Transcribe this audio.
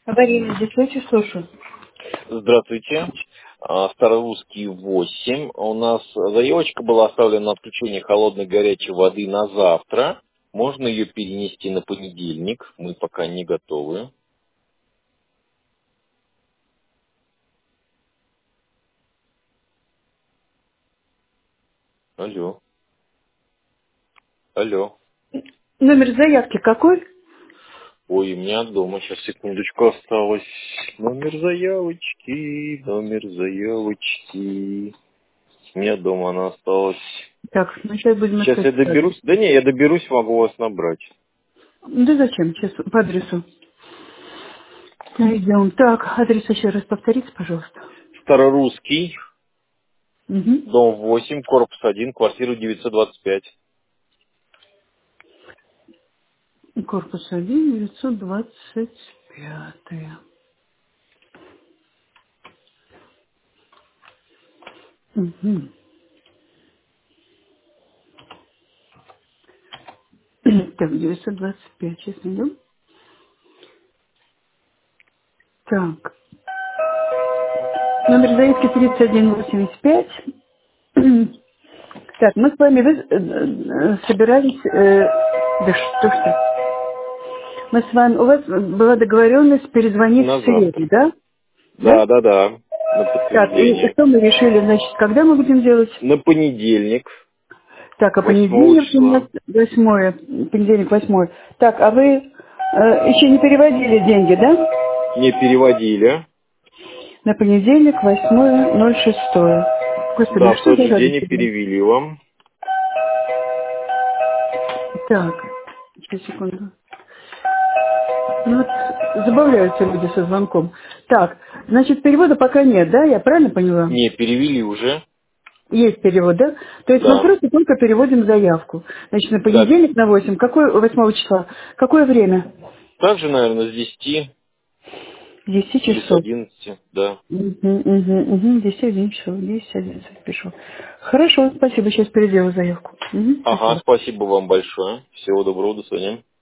Аварийный диспетчер, слушаю. Здравствуйте. Старорусский 8. У нас заявочка была оставлена на отключение холодной горячей воды на завтра. Можно ее перенести на понедельник. Мы пока не готовы. Алло. Алло. Номер заявки какой? Ой, у меня дома. Сейчас, секундочку, осталось. Номер заявочки. Номер заявочки. У меня дома она осталась. Так, сейчас будем Сейчас искать я адрес. доберусь. Да не, я доберусь, могу вас набрать. Да зачем? Сейчас по адресу. Найдем. Так, адрес еще раз повторите, пожалуйста. Старорусский. Угу. Дом 8, корпус 1, квартира 925. Корпус 1, 925. Угу. Так, 925. Сейчас найдем. Так. Номер заявки 3185. Так, мы с вами собирались... да что? Мы с вами... У вас была договоренность перезвонить На в среду, завтра. да? Да? Да. На Так, и подтверждение. что мы решили, значит, когда мы будем делать? На понедельник, Так, а 8 понедельник у нас числа. 8, понедельник 8. Так, а вы еще не переводили деньги, да? Не переводили. На понедельник 8.06. Господи, Да, ну в что тот за же день радость и сегодня? перевели вам. Так, сейчас, секунду. Ну вот, забавляются люди со звонком. Так, значит, перевода пока нет, да? Я правильно поняла? Не, перевели уже. Есть перевод, да? То есть мы Да. просто только переводим заявку. Значит, на Да. понедельник на 8. Какое, 8 числа? Какое время? Также, наверное, с 10 С 10 или с часов. 11. Да. 10, 11 часов. 10, 11 пишу. Хорошо, спасибо. Сейчас переделаю заявку. Ага, Спасибо. спасибо вам большое. Всего доброго, до свидания.